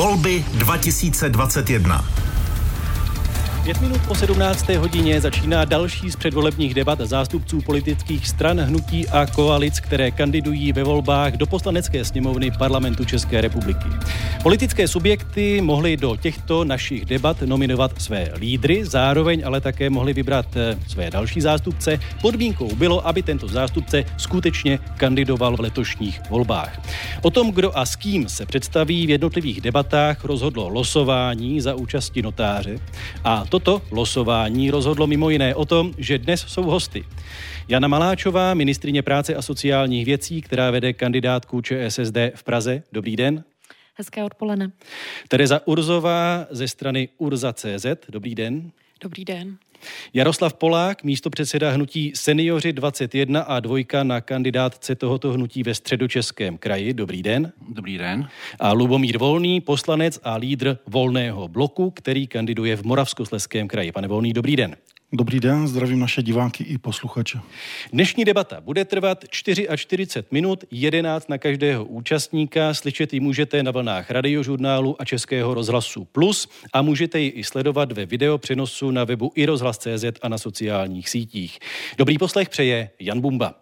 Volby 2021. 5 minut po 17. hodině začíná další z předvolebních debat zástupců politických stran, hnutí a koalic, které kandidují ve volbách do Poslanecké sněmovny Parlamentu České republiky. Politické subjekty mohly do těchto našich debat nominovat své lídry, zároveň ale také mohli vybrat své další zástupce. Podmínkou bylo, aby tento zástupce skutečně kandidoval v letošních volbách. O tom, kdo a s kým se představí v jednotlivých debatách, rozhodlo losování za účasti notáře. A toto losování rozhodlo mimo jiné o tom, že dnes jsou hosty. Jana Maláčová, ministryně práce a sociálních věcí, která vede kandidátku ČSSD v Praze. Dobrý den. Hezké odpoledne. Tereza Urzová ze strany Urza.cz. Dobrý den. Dobrý den. Jaroslav Polák, místopředseda hnutí Seniori 21 a 2 na kandidátce tohoto hnutí ve Středočeském kraji. Dobrý den. Dobrý den. A Lubomír Volný, poslanec a lídr Volného bloku, který kandiduje v Moravskoslezském kraji. Pane Volný, dobrý den. Dobrý den, zdravím naše diváky i posluchače. Dnešní debata bude trvat 44 minut, 11 na každého účastníka. Slyšet ji můžete na vlnách Radiožurnálu a Českého rozhlasu Plus a můžete ji i sledovat ve videopřenosu na webu iRozhlas.cz a na sociálních sítích. Dobrý poslech přeje Jan Bumba.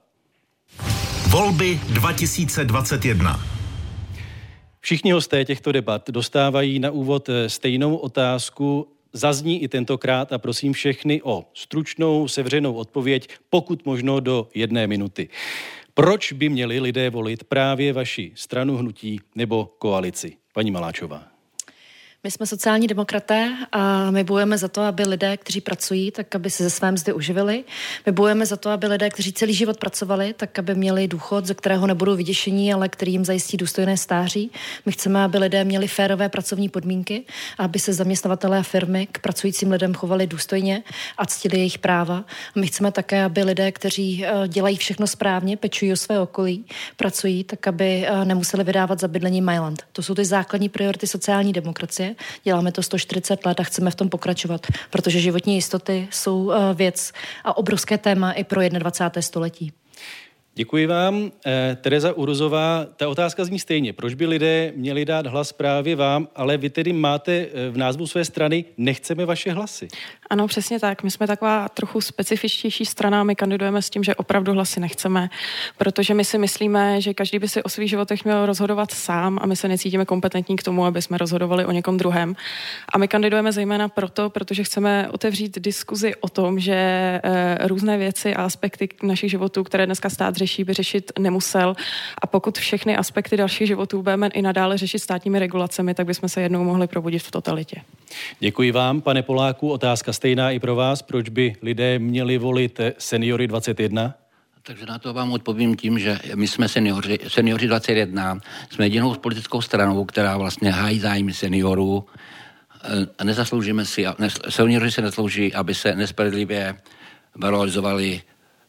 Volby 2021. Všichni hosté těchto debat dostávají na úvod stejnou otázku. Zazní i tentokrát a prosím všechny o stručnou, sevřenou odpověď, pokud možno do 1 minuty. Proč by měli lidé volit právě vaši stranu, hnutí nebo koalici? Paní Maláčová. My jsme sociální demokraté a my bojujeme za to, aby lidé, kteří pracují, tak aby se ze své mzdy uživili. My bojujeme za to, aby lidé, kteří celý život pracovali, tak aby měli důchod, ze kterého nebudou vyděšení, ale který jim zajistí důstojné stáří. My chceme, aby lidé měli férové pracovní podmínky, aby se zaměstnavatelé a firmy k pracujícím lidem chovali důstojně a ctili jejich práva. A my chceme také, aby lidé, kteří dělají všechno správně, pečují o své okolí, pracují, tak aby nemuseli vydávat za bydlení Mailand. To jsou ty základní priority sociální demokracie. Děláme to 140 let a chceme v tom pokračovat, protože životní jistoty jsou věc a obrovské téma i pro 21. století. Děkuji vám. Tereza Urzová, ta otázka zní stejně. Proč by lidé měli dát hlas právě vám, ale vy tedy máte v názvu své strany Nechceme vaše hlasy. Ano, přesně tak. My jsme taková trochu specifičtější strana, my kandidujeme s tím, že opravdu hlasy nechceme, protože my si myslíme, že každý by si o svých životech měl rozhodovat sám a my se necítíme kompetentní k tomu, aby jsme rozhodovali o někom druhém. A my kandidujeme zejména proto, protože chceme otevřít diskuzi o tom, že různé věci a aspekty našich životů, které dneska stát řeší, by řešit nemusel. A pokud všechny aspekty dalších životů budeme i nadále řešit státními regulacemi, tak bychom se jednou mohli probudit v totalitě. Děkuji vám, pane Poláku. Otázka stejná i pro vás. Proč by lidé měli volit Seniori 21? Takže na to vám odpovím tím, že my jsme seniori 21, jsme jedinou politickou stranou, která vlastně hájí zájmy seniorů. Nezasloužíme si, seniori se neslouží, aby se nespravedlivě valorizovali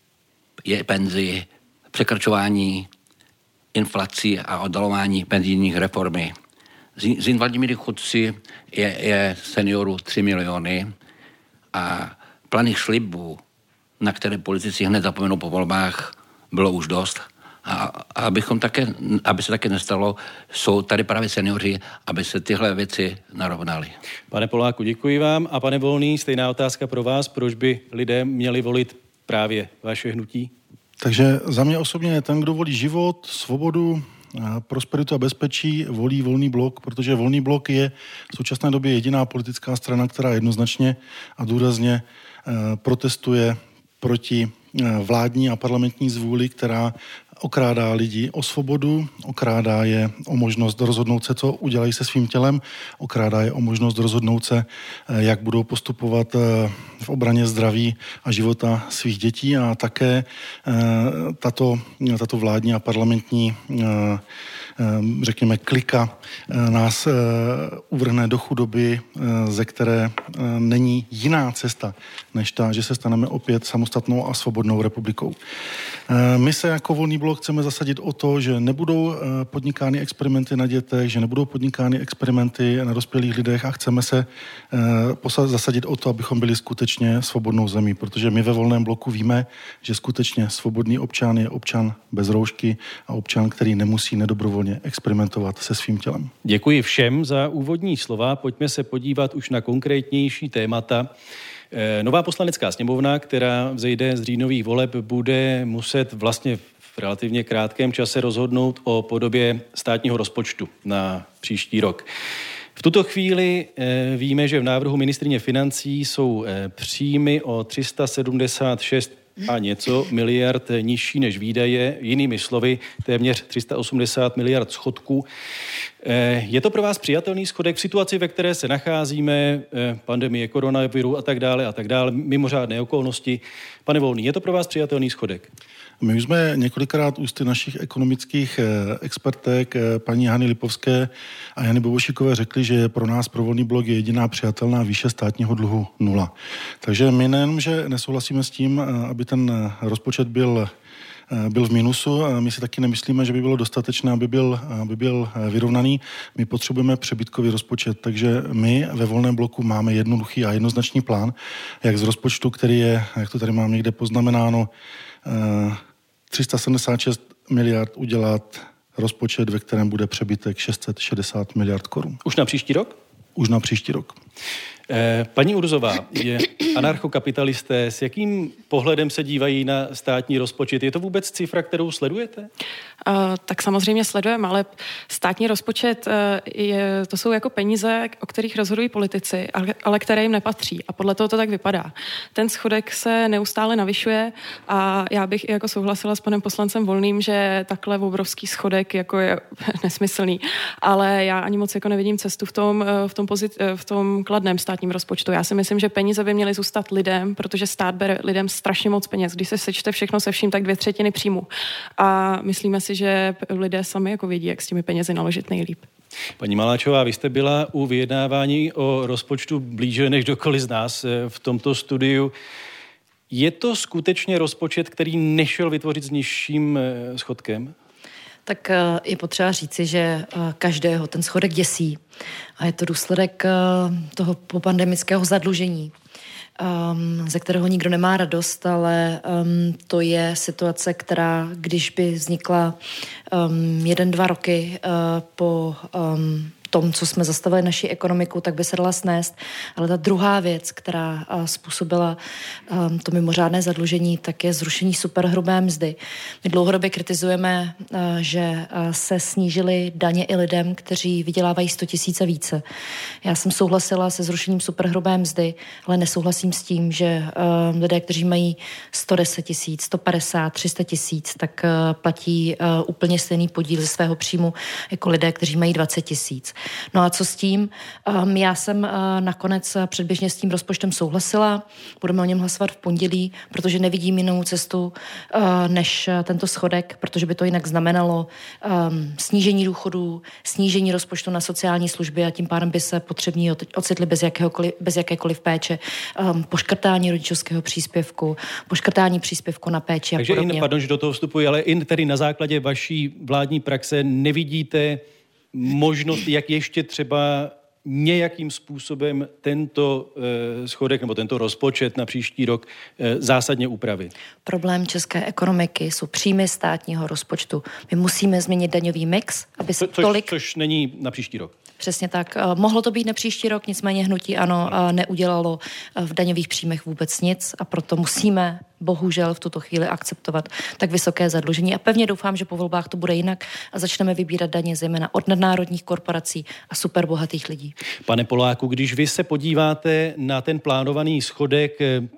penzi, překračování inflací a oddalování penzijních reformy. S invalidními důchodci je seniorů 3 miliony a planých slibů, na které politici hned zapomenou po volbách, bylo už dost. A aby se také nestalo, jsou tady právě seniori, aby se tyhle věci narovnaly. Pane Poláku, děkuji vám. A pane Volný, stejná otázka pro vás. Proč by lidé měli volit právě vaše hnutí? Takže za mě osobně ten, kdo volí život, svobodu, prosperitu a bezpečí, volí Volný blok, protože Volný blok je v současné době jediná politická strana, která jednoznačně a důrazně protestuje proti vládní a parlamentní zvůli, která okrádá lidi o svobodu, okrádá je o možnost rozhodnout se, co udělají se svým tělem, okrádá je o možnost rozhodnout se, jak budou postupovat v obraně zdraví a života svých dětí a také tato vládní a parlamentní řekněme klika nás uvrhne do chudoby, ze které není jiná cesta, než ta, že se staneme opět samostatnou a svobodnou republikou. My se jako Volný blok chceme zasadit o to, že nebudou podnikány experimenty na dětech, že nebudou podnikány experimenty na dospělých lidech a chceme se zasadit o to, abychom byli skutečně svobodnou zemí, protože my ve Volném bloku víme, že skutečně svobodný občan je občan bez roušky a občan, který nemusí nedobrovolně experimentovat se svým tělem. Děkuji všem za úvodní slova. Pojďme se podívat už na konkrétnější témata. Nová poslanecká sněmovna, která vzejde z říjnových voleb, bude muset vlastně v relativně krátkém čase rozhodnout o podobě státního rozpočtu na příští rok. V tuto chvíli víme, že v návrhu ministryně financí jsou příjmy o 376 a něco miliard nižší než výdaje, jinými slovy téměř 380 miliard schodku. Je to pro vás přijatelný schodek v situaci, ve které se nacházíme, pandemie koronaviru a tak dále, mimořádné okolnosti? Pane Volný, je to pro vás přijatelný schodek? My už jsme několikrát ústy našich ekonomických expertek, paní Hany Lipovské a Jany Bobošíkové řekli, že pro nás, pro Volný blok, je jediná přijatelná výše státního dluhu 0. Takže my nejenom, že nesouhlasíme s tím, aby ten rozpočet byl v minusu. My si taky nemyslíme, že by bylo dostatečné, aby byl vyrovnaný. My potřebujeme přebytkový rozpočet, takže my ve Volném bloku máme jednoduchý a jednoznačný plán, jak z rozpočtu, který je, jak to tady mám někde poznamenáno, 376 miliard udělat rozpočet, ve kterém bude přebytek 660 miliard korun. Už na příští rok? Už na příští rok. Paní Urzová, je anarchokapitalisté, s jakým pohledem se dívají na státní rozpočet? Je to vůbec cifra, kterou sledujete? Tak samozřejmě sledujeme, ale státní rozpočet, to jsou jako peníze, o kterých rozhodují politici, ale které jim nepatří. A podle toho to tak vypadá. Ten schodek se neustále navyšuje a já bych i jako souhlasila s panem poslancem Volným, že takhle obrovský schodek jako je nesmyslný. Ale já ani moc jako nevidím cestu v tom kladném státním rozpočtu. Já si myslím, že peníze by měly zůstat lidem, protože stát bere lidem strašně moc peněz. Když se sečte všechno se vším, tak 2/3 příjmu. A myslíme si, že lidé sami jako vědí, jak s těmi penězi naložit nejlíp. Paní Maláčová, vy jste byla u vyjednávání o rozpočtu blíže než kdokoliv z nás v tomto studiu. Je to skutečně rozpočet, který nešel vytvořit s nižším schodkem? Tak je potřeba říci, že každého ten schodek děsí. A je to důsledek toho popandemického zadlužení, ze kterého nikdo nemá radost, ale to je situace, která, když by vznikla 1-2 roky po tom, co jsme zastavili naši ekonomiku, tak by se dala snést. Ale ta druhá věc, která způsobila to mimořádné zadlužení, tak je zrušení superhrubé mzdy. My dlouhodobě kritizujeme, že se snížily daně i lidem, kteří vydělávají 100 000 a více. Já jsem souhlasila se zrušením superhrubé mzdy, ale nesouhlasím s tím, že lidé, kteří mají 110 000, 150, 300 000, tak platí úplně stejný podíl ze svého příjmu jako lidé, kteří mají 20 000. No a co s tím? Já jsem nakonec předběžně s tím rozpočtem souhlasila. Budeme o něm hlasovat v pondělí, protože nevidím jinou cestu než tento schodek, protože by to jinak znamenalo snížení důchodů, snížení rozpočtu na sociální služby a tím pádem by se potřební ocitli bez jakékoliv péče, poškrtání rodičovského příspěvku, poškrtání příspěvku na péči a takže podobně. Pardon, že do toho vstupuji, ale i tedy na základě vaší vládní praxe nevidíte možnost, jak ještě třeba nějakým způsobem tento schodek nebo tento rozpočet na příští rok zásadně upravit? Problém české ekonomiky jsou příjmy státního rozpočtu. My musíme změnit daňový mix, aby se Což není na příští rok. Přesně tak. Mohlo to být na příští rok, nicméně hnutí ANO neudělalo v daňových příjmech vůbec nic a proto musíme bohužel v tuto chvíli akceptovat tak vysoké zadlužení a pevně doufám, že po volbách to bude jinak a začneme vybírat daně zejména od nadnárodních korporací a superbohatých lidí. Pane Poláku, když vy se podíváte na ten plánovaný schodek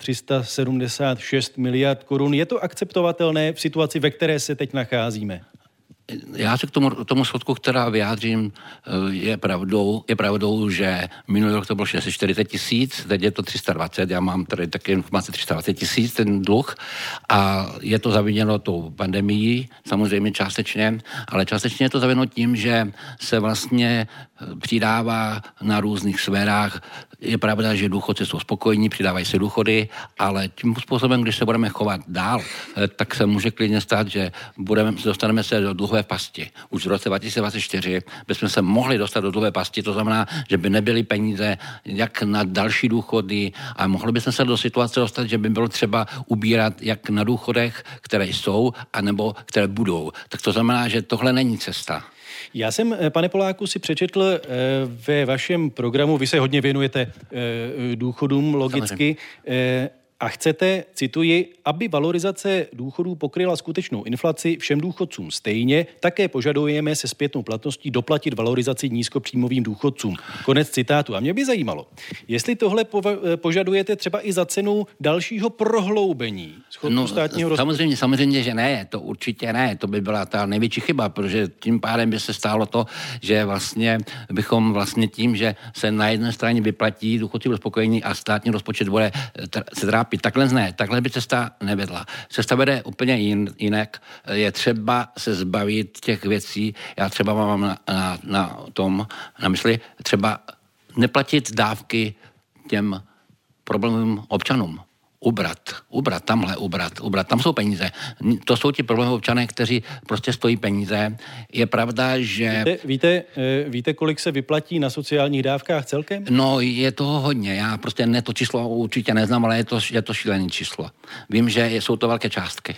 376 miliard korun, je to akceptovatelné v situaci, ve které se teď nacházíme? Já se k tomu schodku, která vyjádřím, je pravdou, že minulý rok to bylo 640 000, teď je to 320, já mám tady také informace 320 000 ten dluh a je to zaviněno tou pandemií, samozřejmě částečně, ale částečně je to zaviněno tím, že se vlastně přidává na různých sférách. Je pravda, že důchodci jsou spokojení, přidávají se důchody, ale tím způsobem, když se budeme chovat dál, tak se může klidně stát, že dostaneme se do dluhové pasti. Už v roce 2024 bychom se mohli dostat do dluhové pasti, to znamená, že by nebyly peníze jak na další důchody a mohli bychom se do situace dostat, že by bylo třeba ubírat jak na důchodech, které jsou, anebo které budou. Tak to znamená, že tohle není cesta. Já jsem, pane Poláku, si přečetl ve vašem programu, vy se hodně věnujete důchodům logicky, a chcete, cituji, aby valorizace důchodů pokryla skutečnou inflaci všem důchodcům stejně, také požadujeme se zpětnou platností doplatit valorizaci nízkopříjmovým důchodcům. Konec citátu. A mě by zajímalo, jestli tohle požadujete třeba i za cenu dalšího prohloubení schodku státního rozpočtu. Samozřejmě, že ne, to určitě ne, to by byla ta největší chyba, protože tím pádem by se stálo to, že vlastně bychom vlastně tím, že se na jedné straně vyplatí důchodci uspokojení a státní rozpočet bude se trápit. Takhle by cesta nevedla. Cesta vede úplně jinak. Je třeba se zbavit těch věcí. Já třeba mám na mysli třeba neplatit dávky těm problémovým občanům. Ubrat. Tam jsou peníze. To jsou ti problémové občané, kteří prostě stojí peníze. Je pravda, že... Víte, kolik se vyplatí na sociálních dávkách celkem? No, je toho hodně. Já prostě to číslo určitě neznám, ale je to šílené číslo. Vím, že jsou to velké částky.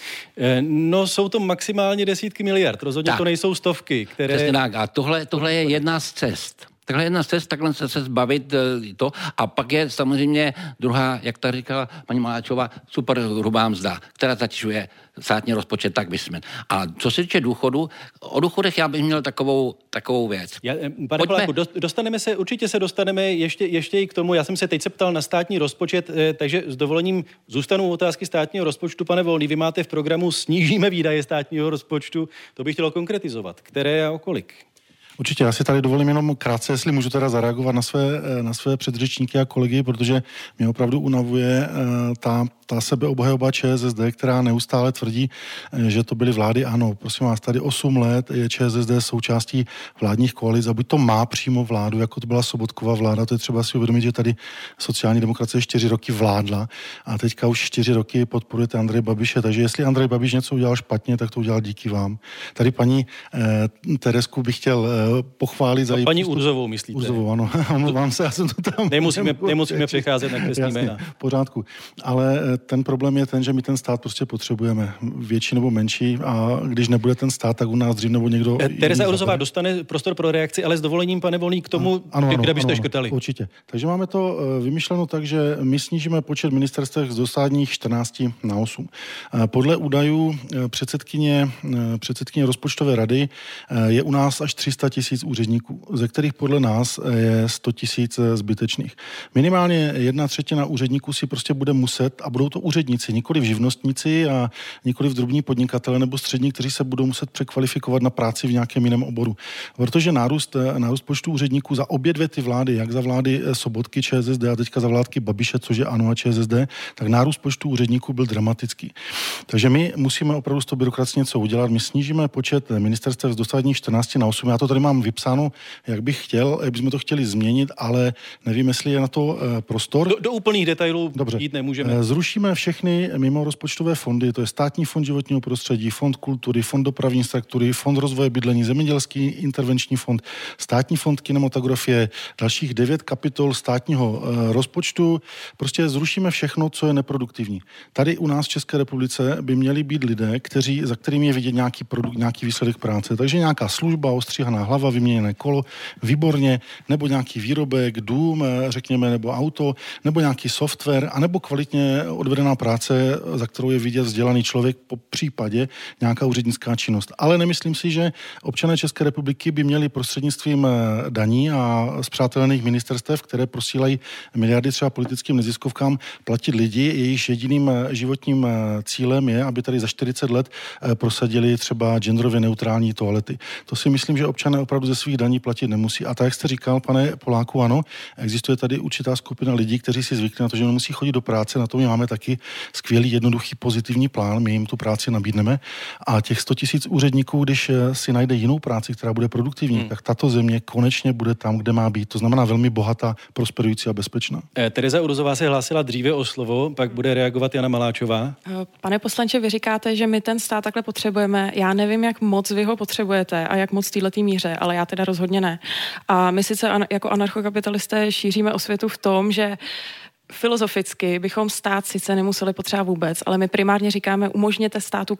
No, jsou to maximálně desítky miliard. Rozhodně tak, to nejsou stovky, které... Přesně tak. A tohle je jedna z cest. Takhle se zbavit to. A pak je samozřejmě druhá, jak ta říkala paní Maláčová, super hrubá mzda, která zatěžuje státní rozpočet, tak bychom. A co se týče důchodu, o důchodech já bych měl takovou věc. Pane Poláku, určitě se dostaneme ještě i k tomu. Já jsem se teď se ptal na státní rozpočet, takže s dovolením zůstanou otázky státního rozpočtu. Pane Volný, vy máte v programu Snížíme výdaje státního rozpočtu. To bych chtěl konkretizovat. Které a o kolik? Určitě, já si tady dovolím jenom krátce, jestli můžu teda zareagovat na své předřečníky a kolegy, protože mě opravdu unavuje ta sebeobhajoba ČSSD, která neustále tvrdí, že to byly vlády. Ano, prosím vás, tady 8 let je ČSSD součástí vládních koalic a buď to má přímo vládu, jako to byla Sobotkova vláda, to je třeba si uvědomit, že tady sociální demokracie 4 roky vládla a teďka už 4 roky podporujete Andreje Babiše, takže jestli Andrej Babiš něco udělal špatně, tak to udělal díky vám. Tady paní Teresku bych chtěl pochválit za její... Paní Urzovou myslíte? Urzovou, ano. Omlouvám se, já jsem to tam... Nemusíme přecházet na kresní jména. V pořádku. Ale ten problém je ten, že my ten stát prostě potřebujeme. Větší nebo menší a když nebude ten stát, tak u nás dřív nebo někdo... Tereza Urzová dostane prostor pro reakci, ale s dovolením, pane Volný, k tomu, kde byste škrtali. Určitě. Takže máme to vymyšleno tak, že my snížíme počet ministerstev z dosádních 14 na 8. Podle údajů předsedkyně rozpočtové rady je u nás až 300 000 úředníků, ze kterých podle nás je 100 000 zbytečných. Minimálně 1/3 úředníků si prostě bude muset, a budou to úředníci, nikoli živnostníci a nikoli drobní podnikatele nebo střední, kteří se budou muset překvalifikovat na práci v nějakém jiném oboru. Protože nárůst počtu úředníků za obě dvě ty vlády, jak za vlády Sobotky, ČSSD a teďka za vládky Babiše, což je ANO a ČSSD, tak nárůst počtu úředníků byl dramatický. Takže my musíme opravdu s tou byrokracií něco udělat. My snížíme počet ministerstev z dosavadních 14 na 8. Já to tady mám vypsáno, jak bychom to chtěli změnit, ale nevím, jestli je na to prostor. Do úplných detailů jít nemůžeme. Zrušíme všechny mimo rozpočtové fondy, to je Státní fond životního prostředí, Fond kultury, Fond dopravní infrastruktury, Fond rozvoje bydlení, Zemědělský intervenční fond, Státní fond kinematografie, dalších 9 kapitol státního rozpočtu. Prostě zrušíme všechno, co je neproduktivní. Tady u nás v České republice by měli být lidé, za kterými je vidět nějaký produkt, nějaký výsledek práce. Takže nějaká služba, ostříhaná hlava, vyměněné kolo, výborně, nebo nějaký výrobek, dům, řekněme, nebo auto, nebo nějaký software, anebo kvalitně odvedená práce, za kterou je vidět vzdělaný člověk, po případě nějaká úřednická činnost. Ale nemyslím si, že občané České republiky by měli prostřednictvím daní a spřátelených ministerstev, které prosílají miliardy třeba politickým neziskovkám, platit lidi, jejichž jediným životním cílem je, aby tady za 40 let prosadili třeba genderově neutrální toalety. To si myslím, že občané opravdu ze svých daní platit nemusí. A tak, jak jste říkal, pane Poláku, ano, existuje tady určitá skupina lidí, kteří si zvykli na to, že nemusí chodit do práce, na to my máme taky skvělý, jednoduchý, pozitivní plán, my jim tu práci nabídneme a těch 100 000 úředníků, když si najde jinou práci, která bude produktivní, tak tato země konečně bude tam, kde má být. To znamená velmi bohatá, prosperující a bezpečná. Tereza Uruzová se hlásila dříve o slovo, pak bude reagovat Jana Maláčová. Pane poslanče, vy říkáte, že my ten stát takhle potřebujeme. Já nevím, jak moc vy ho potřebujete a jak moc této míře, ale já teda rozhodně ne. A my sice jako anarchokapitalisté šíříme osvětu v tom, že filozoficky bychom stát sice nemuseli potřebovat vůbec, ale my primárně říkáme, umožněte státu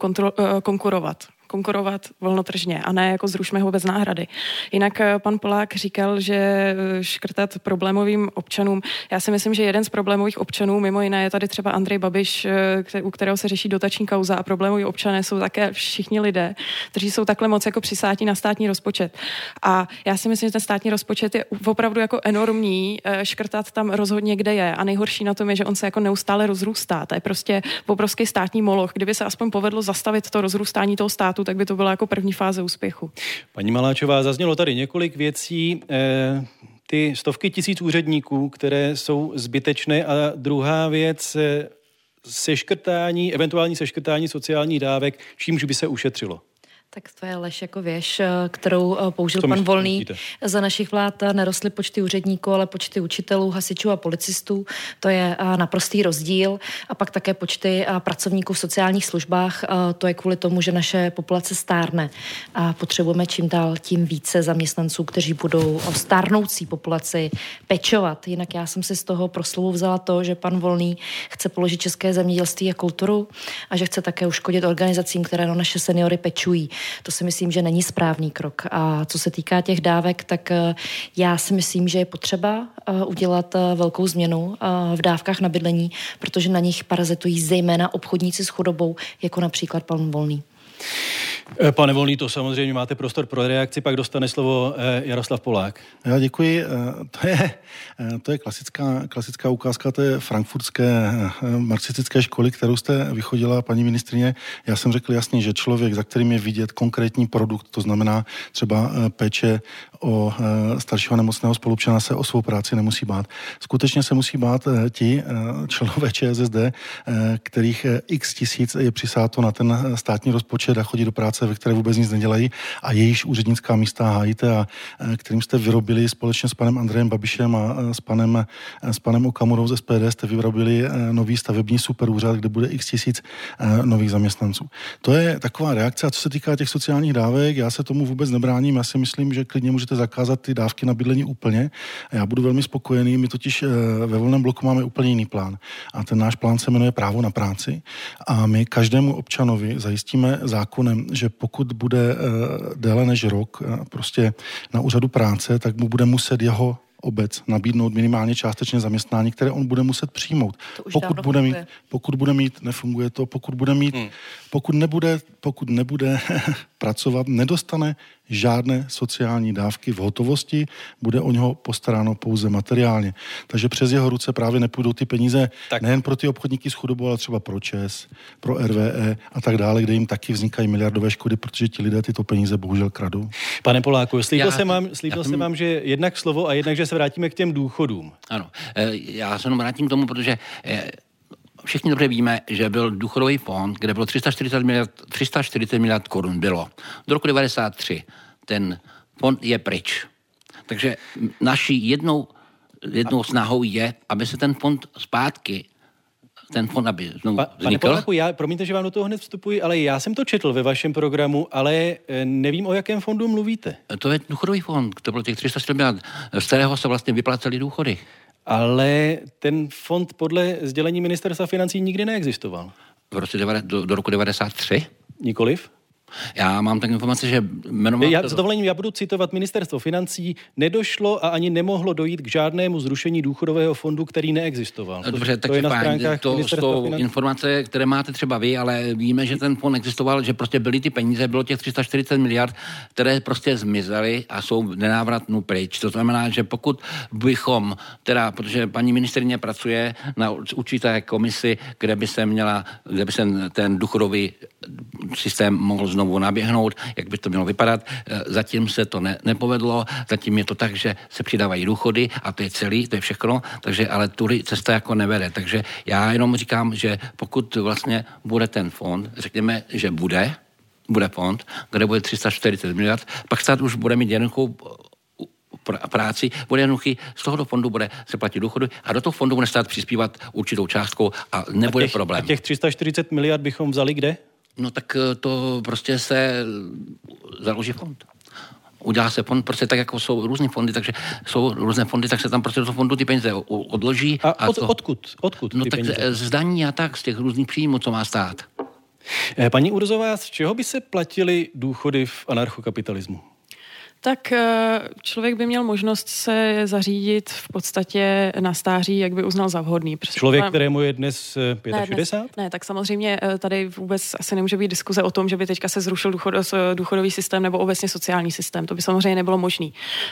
konkurovat volnotržně a ne jako zrušme ho bez náhrady. Jinak pan Polák říkal, že škrtat problémovým občanům. Já si myslím, že jeden z problémových občanů, mimo jiné je tady třeba Andrej Babiš, u kterého se řeší dotační kauza a problémoví občané jsou také všichni lidé, kteří jsou takhle moc jako přisátí na státní rozpočet. A já si myslím, že ten státní rozpočet je opravdu jako enormní, škrtat tam rozhodně kde je a nejhorší na tom je, že on se jako neustále rozrůstá. To je prostě obrovský státní moloch. Kdyby se aspoň povedlo zastavit to rozrůstání toho státu, tak by to byla jako první fáze úspěchu. Paní Maláčová, zaznělo tady několik věcí. Ty stovky tisíc úředníků, které jsou zbytečné a druhá věc, eventuální seškrtání sociálních dávek, čímž by se ušetřilo. Tak to je lež jako věž, kterou použil pan Volný. Za našich vlád nerostly počty úředníků, ale počty učitelů, hasičů a policistů. To je naprostý rozdíl. A pak také počty pracovníků v sociálních službách. To je kvůli tomu, že naše populace stárne. A potřebujeme čím dál tím více zaměstnanců, kteří budou o stárnoucí populaci pečovat. Jinak já jsem si z toho proslovu vzala to, že pan Volný chce položit české zemědělství a kulturu a že chce také uškodit organizacím, které na naše seniory pečují. To si myslím, že není správný krok. A co se týká těch dávek, tak já si myslím, že je potřeba udělat velkou změnu v dávkách na bydlení, protože na nich parazitují zejména obchodníci s chudobou, jako například pan Volný. Pane Volný, to samozřejmě máte prostor pro reakci, pak dostane slovo Jaroslav Polák. Já děkuji. To je klasická ukázka té frankfurtské marxistické školy, kterou jste vychodila, paní ministryně. Já jsem řekl jasně, že člověk, za kterým je vidět konkrétní produkt, to znamená třeba péče o staršího nemocného spoluobčana, se o svou práci nemusí bát. Skutečně se musí bát ti členové ČSSD, kterých x tisíc je přisáto na ten státní rozpočet a chodí do práce, ve které vůbec nic nedělají a jejíž úřednická místa hájíte a kterým jste vyrobili společně s panem Andrejem Babišem a s panem Okamurou z SPD jste vyrobili nový stavební superúřad, kde bude x tisíc nových zaměstnanců. To je taková reakce. A co se týká těch sociálních dávek, já se tomu vůbec nebráním. Já si myslím, že klidně můžete zakázat ty dávky na bydlení úplně. A já budu velmi spokojený. My totiž ve Volném bloku máme úplně jiný plán. A ten náš plán se jmenuje Právo na práci. A my každému občanovi zajistíme zákonem, že pokud bude déle než rok prostě na úřadu práce, tak mu bude muset jeho obec nabídnout minimálně částečné zaměstnání, které on bude muset přijmout. Pokud bude mít, nefunguje to, pokud nebude pracovat, nedostane žádné sociální dávky v hotovosti, bude o něho postaráno pouze materiálně. Takže přes jeho ruce právě nepůjdou ty peníze nejen pro ty obchodníky s chudobou, ale třeba pro ČEZ, pro RWE a tak dále, kde jim taky vznikají miliardové škody, protože ti lidé tyto peníze bohužel kradou. Pane Poláku, slíbil jsem vám, že jednak slovo a jednak, že se vrátíme k těm důchodům. Ano, já se jenom vrátím k tomu, protože všichni dobře víme, že byl důchodový fond, kde bylo 340 miliard korun bylo. Do roku 1993 ten fond je pryč. Takže naší jednou snahou je, aby se ten fond zpátky, aby znovu vznikl. Pane Poláku, promiňte, že vám do toho hned vstupuji, ale já jsem to četl ve vašem programu, ale nevím, o jakém fondu mluvíte. To je důchodový fond, to bylo těch 340 miliard, z kterého se vlastně vyplácely důchody. Ale ten fond podle sdělení ministerstva financí nikdy neexistoval. Do roku 1993? Nikoliv? Já mám tak informace, že S dovolením, já budu citovat ministerstvo financí. Nedošlo a ani nemohlo dojít k žádnému zrušení důchodového fondu, který neexistoval. Dobře, takže to jsou informace, které máte třeba vy, ale víme, že ten fond existoval, že prostě byly ty peníze, bylo těch 340 miliard, které prostě zmizely a jsou nenávratnou pryč. To znamená, že pokud bychom, protože paní ministryně pracuje na určité komisi, kde by se ten důchodový systém mohl znovu znovu naběhnout, jak by to mělo vypadat. Zatím se to nepovedlo, zatím je to tak, že se přidávají důchody a to je celý, to je všechno, takže ale tudy cesta jako nevede. Takže já jenom říkám, že pokud vlastně bude ten fond, řekněme, že bude fond, kde bude 340 miliard, pak stát už bude mít jednoduchou práci, bude jednoduchý, z tohoto fondu bude se platit důchody a do toho fondu bude stát přispívat určitou částkou a nebude problém. A těch 340 miliard bychom vzali kde? No tak to prostě se založí fond. Udělá se fond, prostě tak, jako jsou různé fondy, tak se tam prostě do toho fondu ty peníze odloží. A odkud no ty tak peníze? z daní a tak, z těch různých příjmů, co má stát. Paní Urzová, z čeho by se platily důchody v anarchokapitalismu? Tak člověk by měl možnost se zařídit v podstatě na stáří, jak by uznal za vhodný. Člověk, kterému je dnes 65? Ne, tak samozřejmě tady vůbec asi nemůže být diskuze o tom, že by teďka se zrušil důchodový systém nebo obecně sociální systém. To by samozřejmě nebylo možný.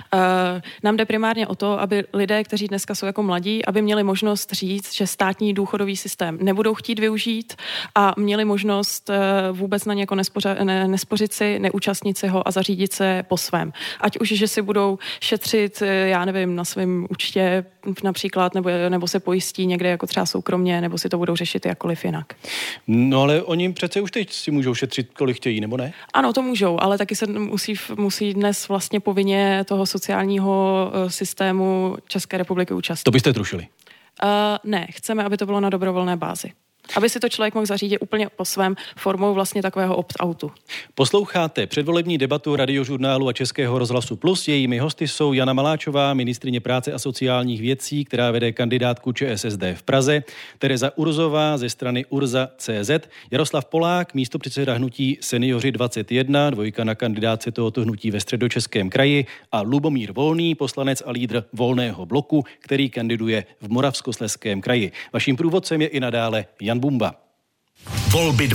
Nám jde primárně o to, aby lidé, kteří dneska jsou jako mladí, aby měli možnost říct, že státní důchodový systém nebudou chtít využít a měli možnost vůbec na ně jako nespořit si, neúčastnit se ho a zařídit se po svém. Ať už, že si budou šetřit, já nevím, na svém účtě například, nebo se pojistí někde jako třeba soukromně, nebo si to budou řešit jakkoliv jinak. No ale oni přece už teď si můžou šetřit, kolik chtějí, nebo ne? Ano, to můžou, ale taky se musí dnes vlastně povinně toho sociálního systému České republiky účastnit. To byste zrušili? Ne, chceme, aby to bylo na dobrovolné bázi. Aby si to člověk mohl zařídit úplně po svém formou vlastně takového opt-outu. Posloucháte předvolební debatu Radiožurnálu a Českého rozhlasu Plus. Jejími hosty jsou Jana Maláčová, ministryně práce a sociálních věcí, která vede kandidátku ČSSD v Praze, Tereza Urzová ze strany Urza.cz, Jaroslav Polák, místopředseda hnutí Seniori 21, dvojka na kandidátce tohoto hnutí ve Středočeském kraji, a Lubomír Volný, poslanec a lídr Volného bloku, který kandiduje v Moravskoslezském kraji. Vaším průvodcem je i nadále Jan Bumba. Volby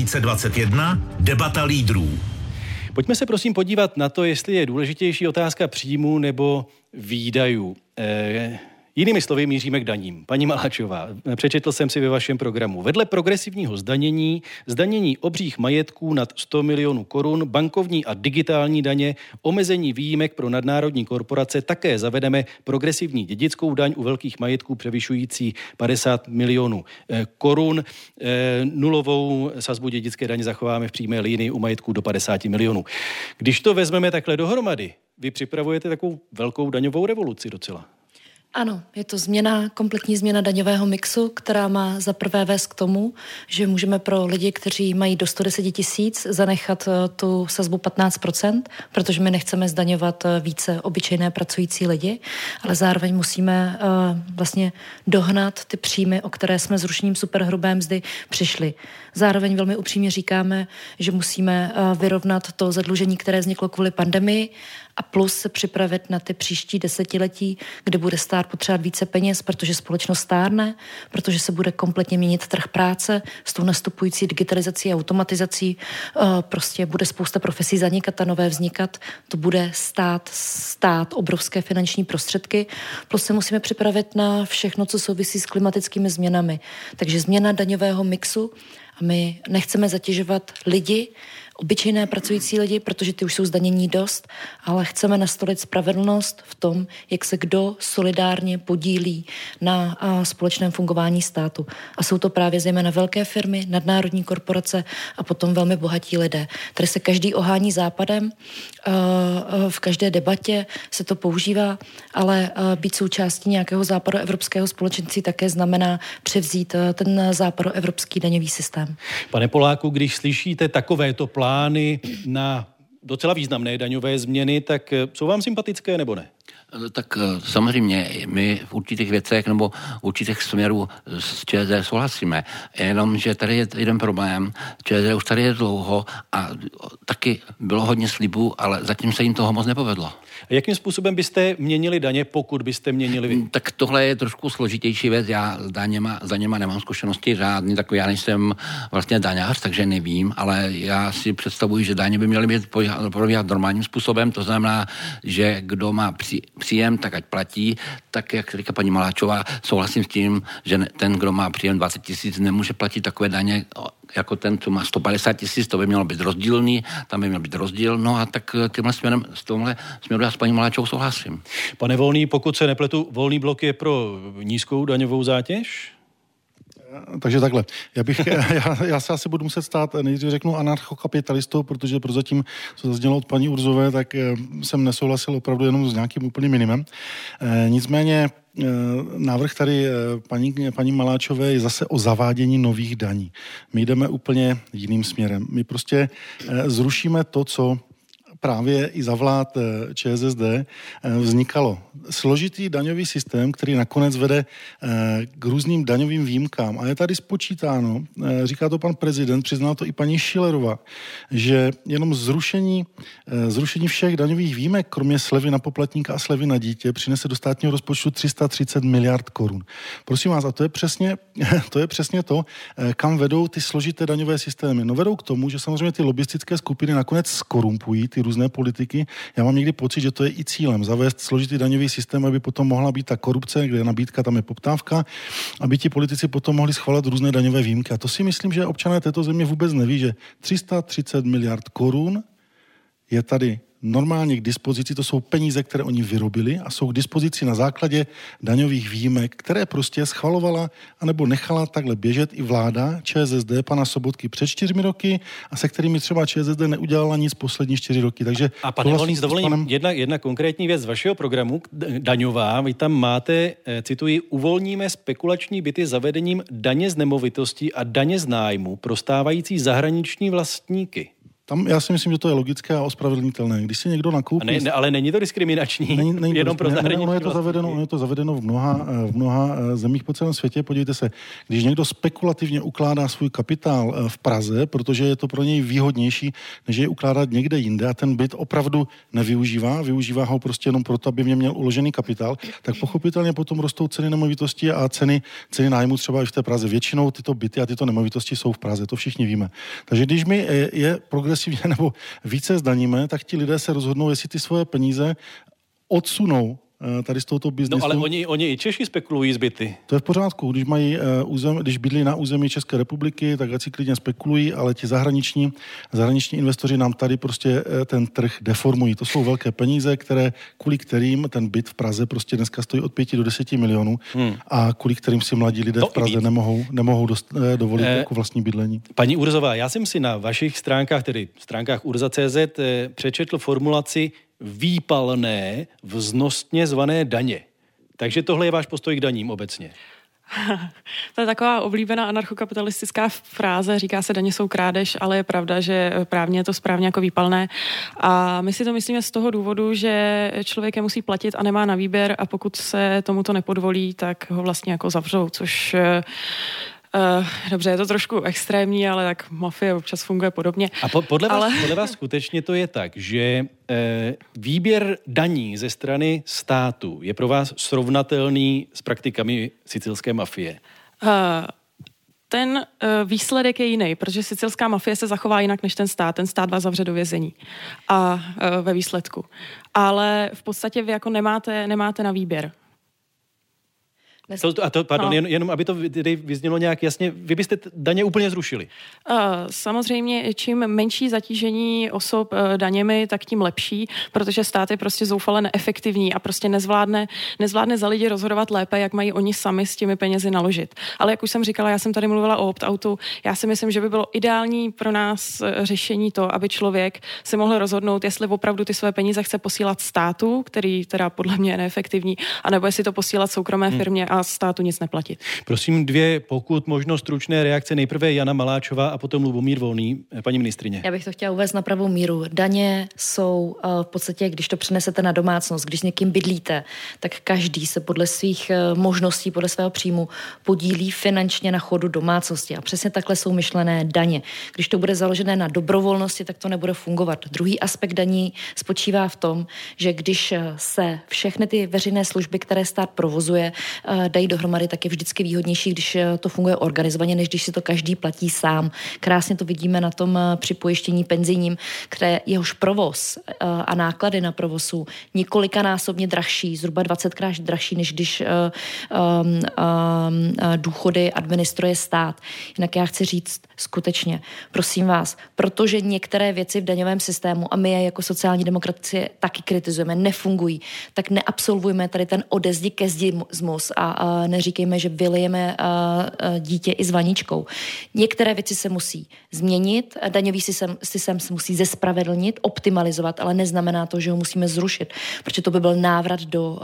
2021, debata lídrů. Pojďme se prosím podívat na to, jestli je důležitější otázka příjmu nebo výdajů. Jinými slovy míříme k daním. Paní Maláčová, přečetl jsem si ve vašem programu. Vedle progresivního zdanění obřích majetků nad 100 milionů korun, bankovní a digitální daně, omezení výjimek pro nadnárodní korporace, také zavedeme progresivní dědickou daň u velkých majetků převyšující 50 milionů korun. Nulovou sazbu dědické daně zachováme v přímé linii u majetků do 50 milionů. Když to vezmeme takhle dohromady, vy připravujete takovou velkou daňovou revoluci docela. Ano, je to kompletní změna daňového mixu, která má za prvé vést k tomu, že můžeme pro lidi, kteří mají do 110 000, zanechat tu sazbu 15%, protože my nechceme zdaňovat více obyčejné pracující lidi, ale zároveň musíme vlastně dohnat ty příjmy, o které jsme zrušením superhrubé mzdy přišli. Zároveň velmi upřímně říkáme, že musíme vyrovnat to zadlužení, které vzniklo kvůli pandemii, a plus se připravit na ty příští desetiletí, kde bude stát potřebovat více peněz, protože společnost stárne, protože se bude kompletně měnit trh práce s tou nastupující digitalizací a automatizací. Prostě bude spousta profesí zanikat a nové vznikat. To bude stát obrovské finanční prostředky. Plus se musíme připravit na všechno, co souvisí s klimatickými změnami. Takže změna daňového mixu, a my nechceme zatěžovat lidi, obyčejné pracující lidi, protože ty už jsou zdanění dost, ale chceme nastolit spravedlnost v tom, jak se kdo solidárně podílí na společném fungování státu. A jsou to právě zejména velké firmy, nadnárodní korporace a potom velmi bohatí lidé. Tady se každý ohání západem, v každé debatě se to používá, ale být součástí nějakého západoevropského společenství také znamená převzít ten západoevropský daňový systém. Pane Poláku, když slyšíte takovéto plány na docela významné daňové změny, tak jsou vám sympatické nebo ne? Tak samozřejmě my v určitých věcech nebo v určitých směrů s ČSSD souhlasíme. Jenomže tady je jeden problém. ČSSD už tady je dlouho a taky bylo hodně slibů, ale zatím se jim toho moc nepovedlo. A jakým způsobem byste měnili daně, pokud byste měnili vy? Tak tohle je trošku složitější věc. Já s daněma nemám zkušenosti žádný, takový já nejsem vlastně daňář, takže nevím, ale já si představuji, že daně by měly být probíhat normálním způsobem. To znamená, že kdo má příjem, tak ať platí. Tak, jak říká paní Maláčová, souhlasím s tím, že ten, kdo má příjem 20 000, nemůže platit takové daně, jako ten, co má 150 000, to by mělo být rozdílný, tam by měl být rozdíl. No a tak tímhle směrem, s tomhle směrem já s paní Maláčovou souhlasím. Pane Volný, pokud se nepletu, Volný blok je pro nízkou daňovou zátěž? Takže takhle. Já se asi budu muset stát, nejdřív řeknu anarchokapitalistou, protože prozatím, co zaznělo od paní Urzové, tak jsem nesouhlasil opravdu jenom s nějakým úplným minimem. Nicméně návrh tady paní Maláčové je zase o zavádění nových daní. My jdeme úplně jiným směrem. My prostě zrušíme to, co právě i za vlád ČSSD vznikalo. Složitý daňový systém, který nakonec vede k různým daňovým výjimkám. A je tady spočítáno, říká to pan prezident, přiznala to i paní Schillerová, že jenom zrušení všech daňových výjimek, kromě slevy na poplatníka a slevy na dítě, přinese do státního rozpočtu 330 miliard korun. Prosím vás, a to je přesně to, kam vedou ty složité daňové systémy. No vedou k tomu, že samozřejmě ty lobistické skupiny nakonec skorumpují ty různé politiky. Já mám někdy pocit, že to je i cílem zavést složitý daňový systém, aby potom mohla být ta korupce, kde je nabídka, tam je poptávka, aby ti politici potom mohli schválit různé daňové výjimky. A to si myslím, že občané této země vůbec neví, že 330 miliard korun je tady normálně k dispozici, to jsou peníze, které oni vyrobili a jsou k dispozici na základě daňových výjimek, které prostě schvalovala anebo nechala takhle běžet i vláda ČSSD pana Sobotky před 4 roky a se kterými třeba ČSSD neudělala nic poslední 4 roky. Takže a pane Volný, s dovolením, jedna konkrétní věc z vašeho programu, daňová, vy tam máte, cituji, uvolníme spekulační byty zavedením daně z nemovitosti a daně z nájmu pro stávající zahraniční vlastníky. Tam já si myslím, že to je logické a ospravedlnitelné. Když si někdo nakoupí... Ale není to diskriminační, není jenom pro zahraniční ono je to zavedeno v mnoha zemích po celém světě. Podívejte se, když někdo spekulativně ukládá svůj kapitál v Praze, protože je to pro něj výhodnější, než je ukládat někde jinde a ten byt opravdu využívá ho prostě jenom proto, aby mě měl uložený kapitál, tak pochopitelně potom rostou ceny nemovitosti a ceny nájmu třeba i v té Praze. Většinou tyto byty a tyto nemovitosti jsou v Praze, to všichni víme. Takže když mi je progresivně nebo více zdaníme, tak ti lidé se rozhodnou, jestli ty svoje peníze odsunou tady z tohoto biznesu. No ale oni i Češi spekulují z byty. To je v pořádku. Když bydlí na území České republiky, tak ať si klidně spekulují, ale ti zahraniční investoři nám tady prostě ten trh deformují. To jsou velké peníze, kvůli kterým ten byt v Praze prostě dneska stojí od 5 do 10 milionů a kvůli kterým si mladí lidé v Praze nemohou dovolit jako vlastní bydlení. Paní Urzová, já jsem si na vašich stránkách, tedy stránkách urza.cz, přečetl formulaci výpalné, vznostně zvané daně. Takže tohle je váš postoj k daním obecně. To je taková oblíbená anarchokapitalistická fráze, říká se daně jsou krádež, ale je pravda, že právně je to správně jako výpalné. A my si to myslíme z toho důvodu, že člověk je musí platit a nemá na výběr a pokud se tomuto nepodvolí, tak ho vlastně jako zavřou, což... Dobře, je to trošku extrémní, ale tak mafie občas funguje podobně. A podle vás skutečně to je tak, že výběr daní ze strany státu je pro vás srovnatelný s praktikami sicilské mafie? Ten výsledek je jiný, protože sicilská mafie se zachová jinak než ten stát. Ten stát vás zavře do vězení a ve výsledku. Ale v podstatě vy jako nemáte na výběr. Jenom aby to vyznělo nějak jasně, vy byste daně úplně zrušili? Samozřejmě, čím menší zatížení osob daněmi, tak tím lepší, protože stát je prostě zoufale neefektivní a prostě nezvládne za lidi rozhodovat lépe, jak mají oni sami s těmi penězi naložit. Ale jak už jsem říkala, já jsem tady mluvila o opt-outu, já si myslím, že by bylo ideální pro nás řešení to, aby člověk si mohl rozhodnout, jestli opravdu ty své peníze chce posílat státu, který teda podle mě je neefektivní, anebo jestli to posílat soukromé firmě a státu nic neplatit. Prosím 2, pokud možno stručné reakce. Nejprve Jana Maláčová a potom Lubomír Volný. Paní ministryně. Já bych to chtěla uvést na pravou míru. Daně jsou v podstatě, když to přenesete na domácnost, když s někým bydlíte, tak každý se podle svých možností, podle svého příjmu podílí finančně na chodu domácnosti. A přesně takhle jsou myšlené daně. Když to bude založené na dobrovolnosti, tak to nebude fungovat. Druhý aspekt daní spočívá v tom, že když se všechny ty veřejné služby, které stát provozuje, dají dohromady, tak je vždycky výhodnější, když to funguje organizovaně, než když si to každý platí sám. Krásně to vidíme na tom připojištění penzijním, které jehož provoz a náklady na provozu několikanásobně drahší, zhruba 20krát drahší, než když důchody administruje stát. Jinak já chci říct skutečně, prosím vás, protože některé věci v daňovém systému, a my je jako sociální demokracie taky kritizujeme, nefungují, tak neabsolvujme tady ten ode zdi ke zdismus a neříkejme, že vylijeme dítě i s vaničkou. Některé věci se musí změnit, daňový systém se musí zespravedlnit, optimalizovat, ale neznamená to, že ho musíme zrušit, protože to by byl návrat do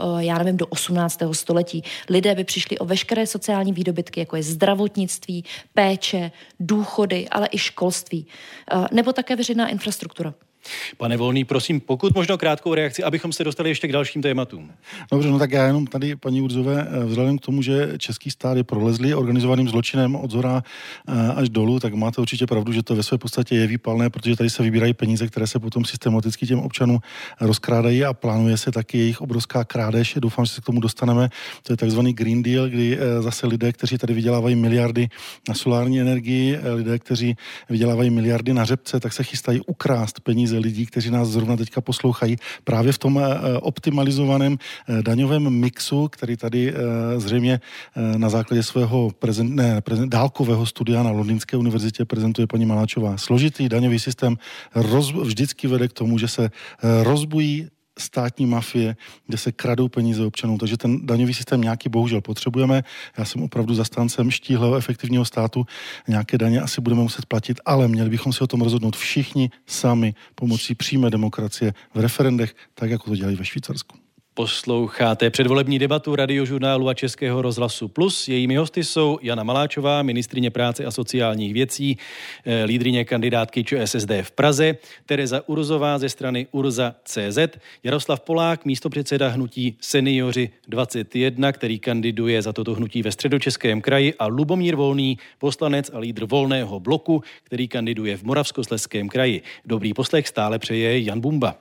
18. století. Lidé by přišli o veškeré sociální výdobytky, jako je zdravotnictví, péče, důchody, ale i školství, nebo také veřejná infrastruktura. Pane Volný, prosím, pokud možno krátkou reakci, abychom se dostali ještě k dalším tématům. Dobře, no tak já jenom tady, paní Urzové, vzhledem k tomu, že český stát je prolezlý organizovaným zločinem od zhora až dolů, tak máte určitě pravdu, že to ve své podstatě je výpalné, protože tady se vybírají peníze, které se potom systematicky těm občanům rozkrádají a plánuje se taky jejich obrovská krádež. Doufám, že se k tomu dostaneme. To je takzvaný Green Deal, kdy zase lidé, kteří tady vydělávají miliardy na solární energii, lidé, kteří vydělávají miliardy na řepce, tak se chystají ukrást peníze lidí, kteří nás zrovna teďka poslouchají právě v tom optimalizovaném daňovém mixu, který tady zřejmě na základě svého dálkového studia na Londýnské univerzitě prezentuje paní Maláčová. Složitý daňový systém vždycky vede k tomu, že se rozbují státní mafie, kde se kradou peníze občanů. Takže ten daňový systém nějaký bohužel potřebujeme. Já jsem opravdu zastáncem štíhlého efektivního státu. Nějaké daně asi budeme muset platit, ale měli bychom si o tom rozhodnout všichni sami pomocí přímé demokracie v referendech, tak jako to dělají ve Švýcarsku. Posloucháte předvolební debatu Radiožurnálu a Českého rozhlasu Plus. Jejími hosty jsou Jana Maláčová, ministryně práce a sociálních věcí, lídryně kandidátky ČSSD v Praze, Tereza Urzová ze strany Urza.cz, Jaroslav Polák, místopředseda hnutí Seniori 21, který kandiduje za toto hnutí ve Středočeském kraji, a Lubomír Volný, poslanec a lídr Volného bloku, který kandiduje v Moravskoslezském kraji. Dobrý poslech stále přeje Jan Bumba.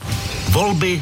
Volby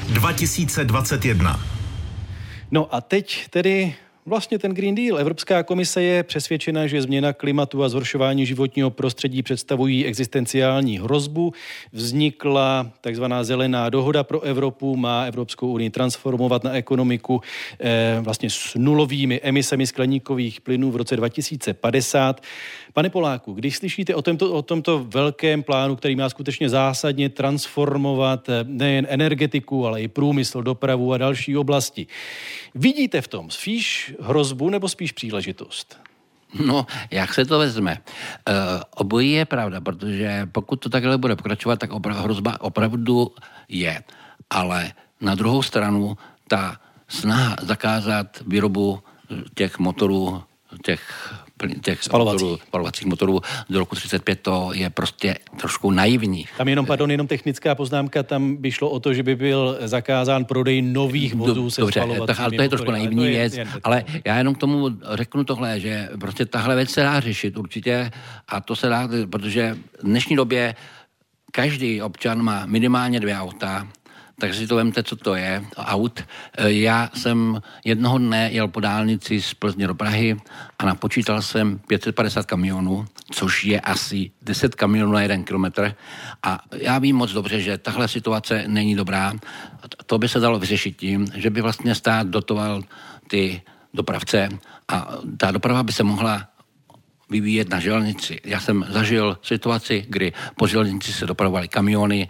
2021. No a teď tedy vlastně ten Green Deal. Evropská komise je přesvědčena, že změna klimatu a zhoršování životního prostředí představují existenciální hrozbu. Vznikla takzvaná zelená dohoda pro Evropu, má Evropskou unii transformovat na ekonomiku vlastně s nulovými emisemi skleníkových plynů v roce 2050. Pane Poláku, když slyšíte o tomto velkém plánu, který má skutečně zásadně transformovat nejen energetiku, ale i průmysl, dopravu a další oblasti, vidíte v tom spíš hrozbu nebo spíš příležitost? No, jak se to vezme? Obojí je pravda, protože pokud to takhle bude pokračovat, tak hrozba opravdu je. Ale na druhou stranu ta snaha zakázat výrobu těch motorů, těch spalovacích motorů do roku 35, to je prostě trošku naivní. Tam jenom technická poznámka, tam by šlo o to, že by byl zakázán prodej nových vozů se spalovacími motory. Ale to je trošku naivní věc, ale já jenom k tomu řeknu tohle, že prostě tahle věc se dá řešit určitě a to se dá, protože v dnešní době každý občan má minimálně 2 auta, takže si to vemte, co to je, aut. Já jsem jednoho dne jel po dálnici z Plzně do Prahy a napočítal jsem 550 kamionů, což je asi 10 kamionů na 1 kilometr. A já vím moc dobře, že tahle situace není dobrá. To by se dalo vyřešit tím, že by vlastně stát dotoval ty dopravce a ta doprava by se mohla vyvíjet na železnici. Já jsem zažil situaci, kdy po železnici se dopravovaly kamiony,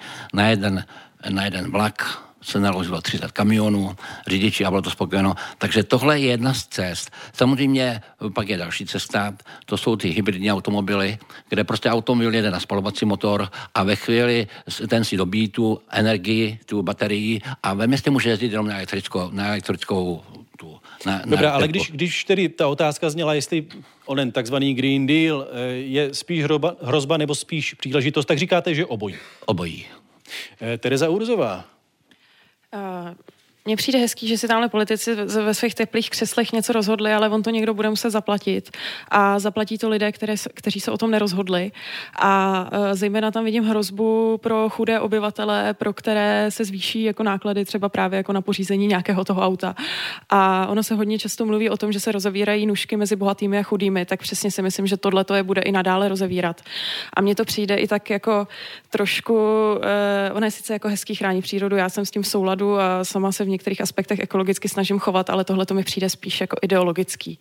na jeden vlak se naložilo 30 kamionů, řidiči a bylo to spokojeno. Takže tohle je jedna z cest. Samozřejmě pak je další cesta, to jsou ty hybridní automobily, kde prostě automobil jede na spalovací motor a ve chvíli ten si dobíjí tu energii, tu baterii a ve městě může jezdit jenom na elektrickou Dobrá, ale když tedy ta otázka zněla, jestli onen takzvaný Green Deal je spíš hrozba nebo spíš příležitost, tak říkáte, že obojí. Obojí. Tereza Urzová. Mně přijde hezký, že si tamhle politici ve svých teplých křeslech něco rozhodli, ale on to někdo bude muset zaplatit. A zaplatí to lidé, kteří se o tom nerozhodli. A zejména tam vidím hrozbu pro chudé obyvatele, pro které se zvýší jako náklady třeba právě jako na pořízení nějakého toho auta. A ono se hodně často mluví o tom, že se rozevírají nůžky mezi bohatými a chudými, tak přesně si myslím, že tohle to je bude i nadále rozevírat. A mně to přijde i tak jako trošku, ono je sice jako hezký chránit přírodu, já jsem s tím v souladu a sama se v některých aspektech ekologicky snažím chovat, ale tohle to mi přijde spíš jako ideologický.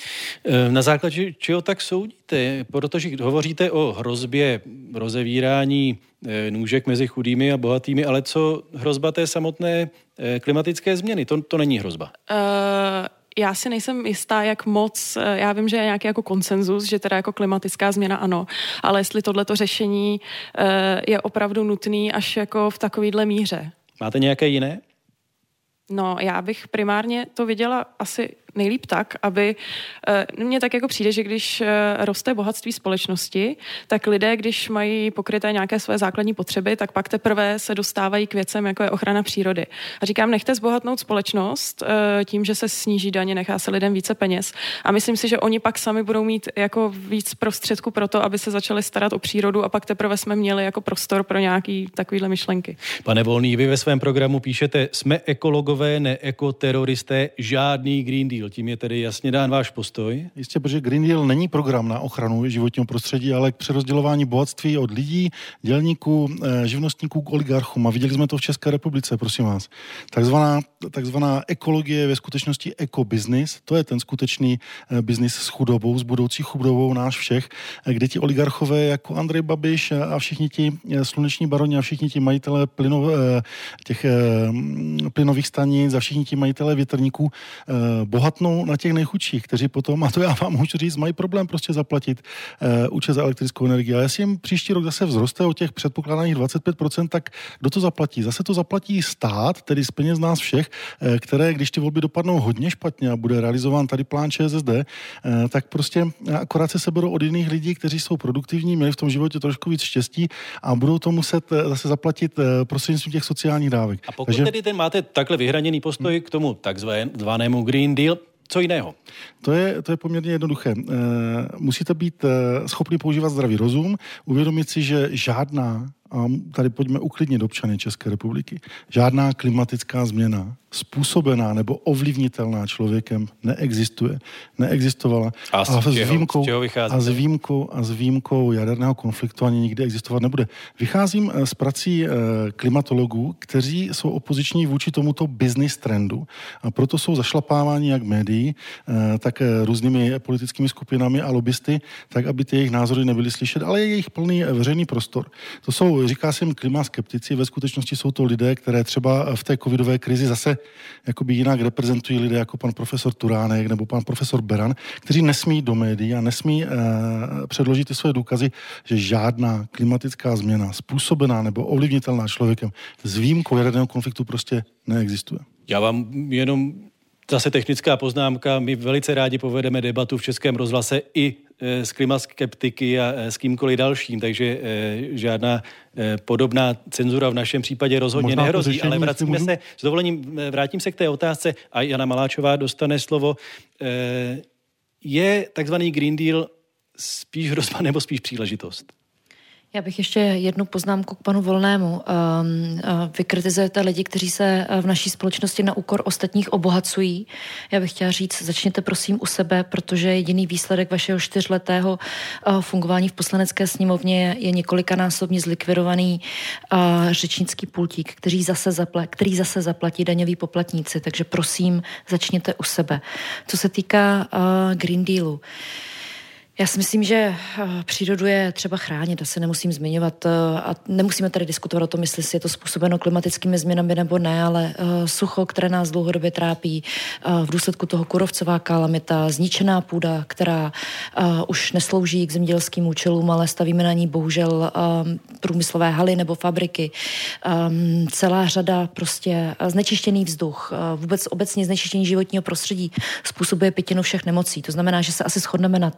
Na základě čeho tak soudíte? Protože hovoříte o hrozbě rozevírání nůžek mezi chudými a bohatými, ale co hrozba té samotné klimatické změny? To není hrozba. Já si nejsem jistá, jak moc, já vím, že je nějaký jako konsenzus, že teda jako klimatická změna ano, ale jestli tohleto řešení je opravdu nutný až jako v takovýhle míře. Máte nějaké jiné? No, já bych primárně to viděla asi nejlíp tak, aby mně tak jako přijde, že když roste bohatství společnosti, tak lidé, když mají pokryté nějaké své základní potřeby, tak pak teprve se dostávají k věcem, jako je ochrana přírody. A říkám, nechte zbohatnout společnost tím, že se sníží daně, nechá se lidem více peněz. A myslím si, že oni pak sami budou mít jako víc prostředků pro to, aby se začali starat o přírodu a pak teprve jsme měli jako prostor pro nějaký takovýhle myšlenky. Pane Volný, vy ve svém programu píšete, jsme ekologové, ne ekoteroristé, žádný Green Deal. Tím je tedy jasně dán váš postoj. Jistě, protože Green Deal není program na ochranu životního prostředí, ale k přerozdělování bohatství od lidí, dělníků, živnostníků k oligarchům. A viděli jsme to v České republice, prosím vás. Takzvaná ekologie je ve skutečnosti ekobiznis. To je ten skutečný biznis s chudobou, s budoucí chudobou náš všech, kde ti oligarchové jako Andrej Babiš a všichni ti sluneční baroni a všichni ti majitelé těch plynových stanic a všichni ti majitelé větrníků bohatnou na těch nejchudších, kteří potom, a to já vám můžu říct, mají problém prostě zaplatit účet za elektrickou energii. A jestli jim příští rok zase vzroste o těch předpokládaných 25%, tak kdo to zaplatí? Zase to zaplatí stát, tedy z peněz nás všech, které, když ty volby dopadnou hodně špatně a bude realizován tady plán ČSSD, tak prostě akorát se seberou od jiných lidí, kteří jsou produktivní, měli v tom životě trošku víc štěstí a budou to muset zase zaplatit prostřednictvím těch sociálních dávek. A pokud tedy máte takhle vyhraněný postoj k tomu takzvanému Green Deal, co jiného? To je poměrně jednoduché. Musíte být schopni používat zdravý rozum, uvědomit si, že žádná, a tady pojďme uklidnit občany České republiky, žádná klimatická změna způsobená nebo ovlivnitelná člověkem neexistuje. Neexistovala. A s výjimkou jaderného konfliktu ani nikdy existovat nebude. Vycházím z prací klimatologů, kteří jsou opoziční vůči tomuto business trendu a proto jsou zašlapáváni jak médií, tak různými politickými skupinami a lobbysty, tak aby ty jejich názory nebyly slyšet, ale je jejich plný veřejný prostor. To jsou, říká se jim klimaskeptici, ve skutečnosti jsou to lidé, které třeba v té covidové krizi zase jakoby jinak reprezentují lidé jako pan profesor Turánek nebo pan profesor Beran, kteří nesmí do médií a nesmí předložit ty své důkazy, že žádná klimatická změna způsobená nebo ovlivnitelná člověkem s výjimkou jaderného konfliktu prostě neexistuje. Já vám jenom zase technická poznámka. My velice rádi povedeme debatu v Českém rozhlase i s klimaskeptiky a s kýmkoliv dalším, takže žádná podobná cenzura v našem případě rozhodně nehrozí, ale s dovolením vrátím se k té otázce a Jana Maláčová dostane slovo. Je takzvaný Green Deal spíš hrozba nebo spíš příležitost? Já bych ještě jednu poznámku k panu Volnému. Vy kritizujete lidi, kteří se v naší společnosti na úkor ostatních obohacují. Já bych chtěla říct, začněte prosím u sebe, protože jediný výsledek vašeho 4letého fungování v Poslanecké sněmovně je několikanásobně zlikvidovaný řečnický pultík, který zase zaplatí daňoví poplatníci. Takže prosím, začněte u sebe. Co se týká Green Dealu, já si myslím, že přírodu je třeba chránit, asi nemusím zmiňovat a nemusíme tady diskutovat o tom, jestli si je to způsobeno klimatickými změnami nebo ne, ale sucho, které nás dlouhodobě trápí, v důsledku toho kůrovcová kalamita, zničená půda, která už neslouží k zemědělským účelům, ale stavíme na ní bohužel průmyslové haly nebo fabriky, celá řada prostě znečištěný vzduch, vůbec obecně znečištění životního prostředí způsobuje 1/5 všech nemocí. To znamená, že se asi shodneme na tom všichni,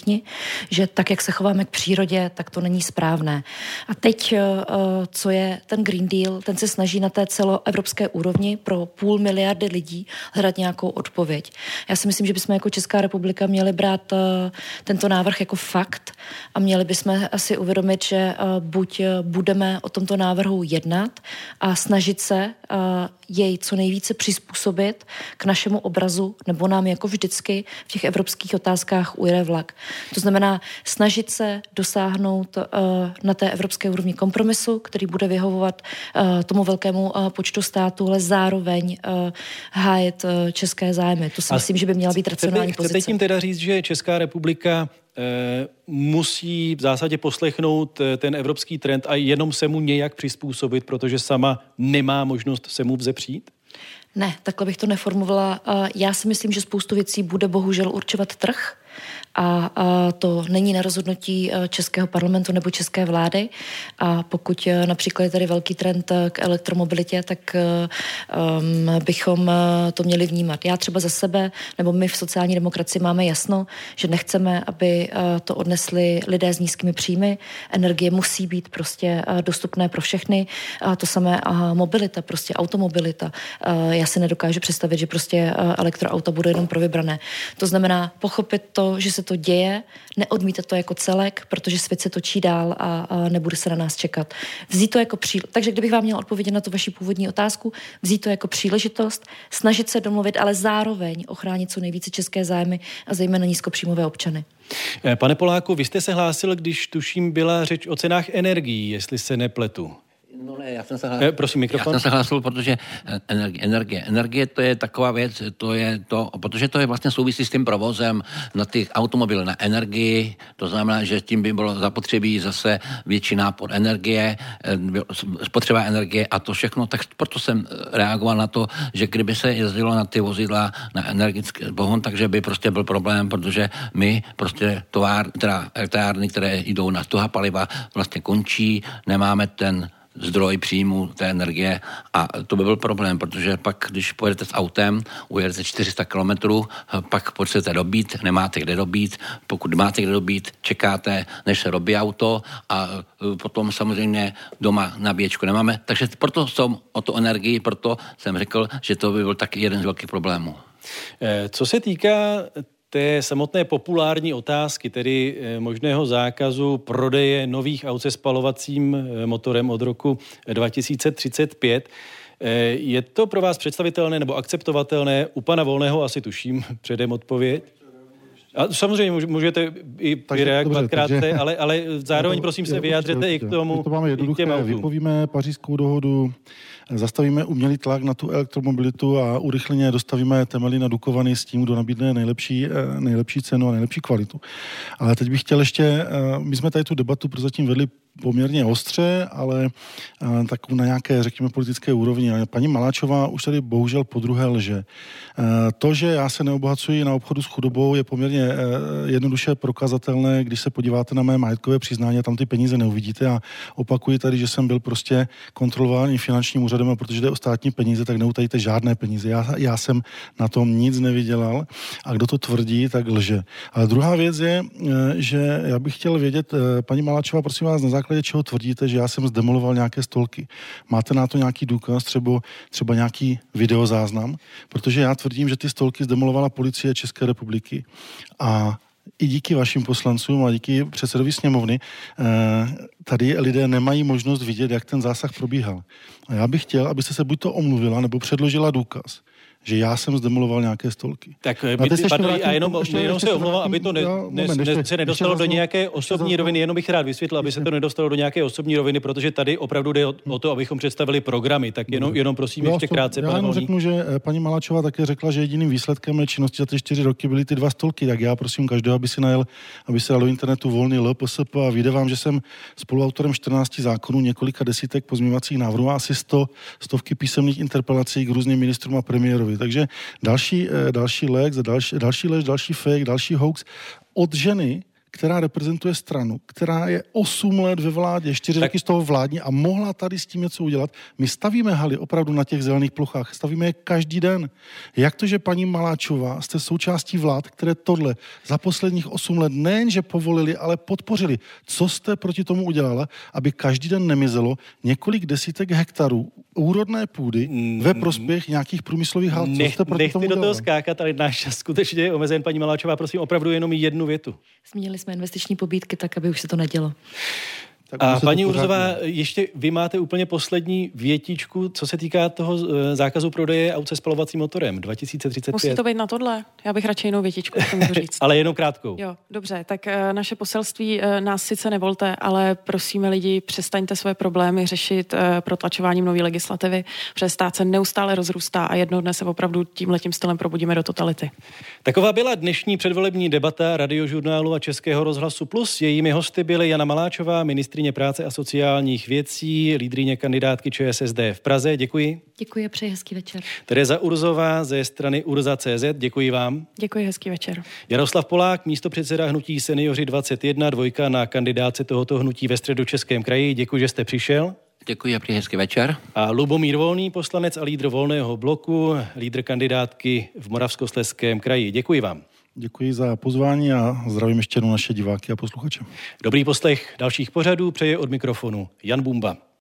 všichni, že tak, jak se chováme k přírodě, tak to není správné. A teď, co je ten Green Deal, ten se snaží na té celoevropské úrovni pro 500 miliardy lidí hledat nějakou odpověď. Já si myslím, že bychom jako Česká republika měli brát tento návrh jako fakt a měli bychom si uvědomit, že buď budeme o tomto návrhu jednat a snažit se jej co nejvíce přizpůsobit k našemu obrazu, nebo nám jako vždycky v těch evropských otázkách ujede vlak. To znamená snažit se dosáhnout na té evropské úrovni kompromisu, který bude vyhovovat tomu velkému počtu států, ale zároveň hájet české zájmy. To si myslím, že by měla být racionální pozice. Chcete tím teda říct, že Česká republika musí v zásadě poslechnout ten evropský trend a jenom se mu nějak přizpůsobit, protože sama nemá možnost se mu vzepřít? Ne, takhle bych to neformulovala. Já si myslím, že spoustu věcí bude bohužel určovat trh. A to není na rozhodnutí českého parlamentu nebo české vlády. A pokud například je tady velký trend k elektromobilitě, tak bychom to měli vnímat. Já třeba za sebe, nebo my v sociální demokracii máme jasno, že nechceme, aby to odnesli lidé s nízkými příjmy. Energie musí být prostě dostupné pro všechny. A to samé mobilita, prostě automobilita. Já si nedokážu představit, že prostě elektroauta budou jenom pro vybrané. To znamená pochopit to, že se to děje, neodmítat to jako celek, protože svět se točí dál a nebude se na nás čekat. Vzít to jako příležitost. Takže kdybych vám měla odpovědět na tu vaši původní otázku, vzít to jako příležitost, snažit se domluvit, ale zároveň ochránit co nejvíce české zájmy a zejména nízkopříjmové občany. Pane Poláku, vy jste se hlásil, když tuším byla řeč o cenách energií, jestli se nepletu. No ne, já jsem se hlásil, protože energie to je taková věc, protože to je vlastně souvisí s tím provozem na těch automobily na energii, to znamená, že tím by bylo zapotřebí zase větší nápor energie, spotřeba energie a to všechno, tak proto jsem reagoval na to, že kdyby se jezdilo na ty vozidla na energetické pohon, takže by prostě byl problém, protože my prostě elektrárny, které jdou na tuhá paliva, vlastně končí, nemáme ten zdroj příjmu té energie a to by byl problém, protože pak, když pojedete s autem, ujedete 400 kilometrů, pak potřebujete dobít, nemáte kde dobít, pokud máte kde dobít, čekáte, než se robí auto a potom samozřejmě doma nabíječku nemáme, takže proto jsem o tu energii, proto jsem řekl, že to by byl taky jeden z velkých problémů. Co se týká té samotné populární otázky, tedy možného zákazu prodeje nových aut se spalovacím motorem od roku 2035. Je to pro vás představitelné nebo akceptovatelné? U pana Volného asi tuším předem odpověď. A samozřejmě můžete i reagovat krátce, ale zároveň prosím se vyjádřete i k tomu. To máme jednoduché, vypovíme Pařížskou dohodu, zastavíme umělý tlak na tu elektromobilitu a urychleně dostavíme temely na Dukovany s tím, kdo nabídne nejlepší cenu a nejlepší kvalitu. Ale teď bych chtěl ještě, my jsme tady tu debatu prozatím vedli poměrně ostře, ale tak na nějaké, řekněme, politické úrovni. Paní Maláčová už tady bohužel podruhé lže. To, že já se neobohacuji na obchodu s chudobou, je poměrně jednoduše prokazatelné, když se podíváte na mé majetkové přiznání a tam ty peníze neuvidíte a opakuji tady, že jsem byl prostě kontrolován finančním úřadem a protože jde o státní peníze, tak neutajíte žádné peníze. Já jsem na tom nic nevydělal a kdo to tvrdí, tak lže. Ale druhá věc je, že já bych chtěl vědět, paní Maláčová, prosím vás, na základě čeho tvrdíte, že já jsem zdemoloval nějaké stolky. Máte na to nějaký důkaz, třeba nějaký videozáznam? Protože já tvrdím, že ty stolky zdemolovala policie České republiky a i díky vašim poslancům a díky předsedovi sněmovny tady lidé nemají možnost vidět, jak ten zásah probíhal. A já bych chtěl, abyste se buď to omluvila, nebo předložila důkaz, že já jsem zdemoloval nějaké stolky. Tak a jenom se omlouvám, aby to se nedostalo do nějaké osobní roviny, jenom bych rád vysvětlil, aby se to nedostalo do nějaké osobní roviny, protože tady opravdu jde o to, abychom představili programy, tak jenom prosím ještě krátce. Já jenom řeknu, že paní Maláčová také řekla, že jediným výsledkem mé činnosti za ty 4 roky byly ty 2 stolky, tak já prosím každého, aby si dal do internetu volný LPSP a vyjde vám, že jsem spoluautorem 14 zákonů, několika desítek pozměňovacích návrhů a asi stovky písemných interpelací k různým ministrům a premiérovi. Takže další lež, další fake, další hoax od ženy, která reprezentuje stranu, která je 8 let ve vládě, 4 roky z toho vládní a mohla tady s tím něco udělat. My stavíme haly opravdu na těch zelených plochách, stavíme je každý den. Jak to, že paní Maláčová, jste součástí vlád, které tohle za posledních 8 let nejenže povolili, ale podpořili. Co jste proti tomu udělala, aby každý den nemizelo několik desítek hektarů úrodné půdy ve prospěch nějakých průmyslových hal? Co jste proti tomu do toho udělala? skákat, ale náš čas skutečně je omezen. Paní Maláčová, prosím, opravdu jenom jednu větu. Zmínili jsme investiční pobídky tak, aby už se to nedělo. A paní Urzová, ještě vy máte úplně poslední větičku, co se týká toho zákazu prodeje aut se spalovacím motorem 2035. Musí to být na tohle? Já bych radši jinou větičku k tomu říct. Ale jenom krátkou. Jo, dobře, tak naše poselství, nás sice nevolte, ale prosíme lidi, přestaňte své problémy řešit protlačováním nové legislativy, protože stát se neustále rozrůstá a jednoho dne se opravdu tímhletím stylem probudíme do totality. Taková byla dnešní předvolební debata Radiožurnálu a Českého rozhlasu Plus. Jejími hosty byly Jana Maláčová, ministryně práce a sociálních věcí, lídryně kandidátky ČSSD v Praze. Děkuji. Děkuji a přeji hezký večer. Tereza Urzová ze strany Urza.cz. Děkuji vám. Děkuji, hezký večer. Jaroslav Polák, místopředseda hnutí Seniori 21, dvojka na kandidátce tohoto hnutí ve Středočeském kraji. Děkuji, že jste přišel. Děkuji a přeji hezký večer. A Lubomír Volný, poslanec a lídr Volného bloku, lídr kandidátky v Moravskoslezském kraji. Děkuji vám. Děkuji za pozvání a zdravím ještě jednou naše diváky a posluchače. Dobrý poslech dalších pořadů přeje od mikrofonu Jan Bumba.